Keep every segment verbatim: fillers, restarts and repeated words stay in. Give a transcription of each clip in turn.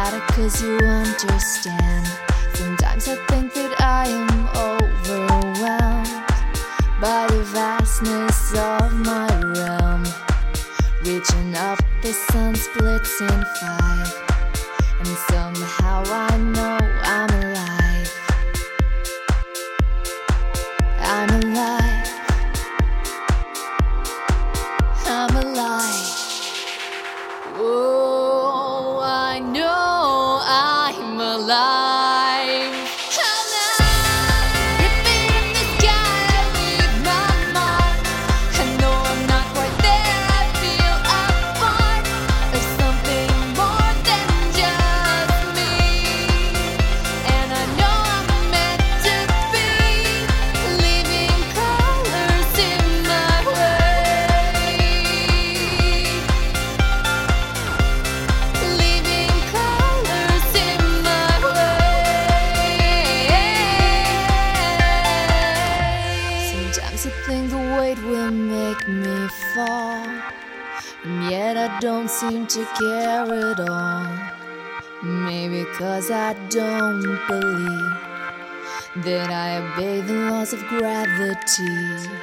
got it 'cause you understand. Sometimes I think that I am overwhelmed by the vastness of my realm. Reaching up, the sun splits in five, and somehow I know I'm alive. I'm alive. I'm alive. Oh, I know I'm alive. Sometimes I think the weight will make me fall, and yet I don't seem to care at all. Maybe 'cause I don't believe that I obey the laws of gravity.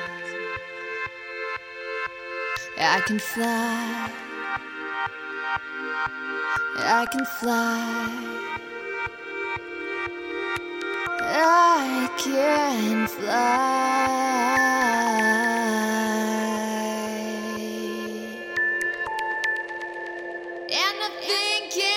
I can fly, I can fly, I can fly. And I think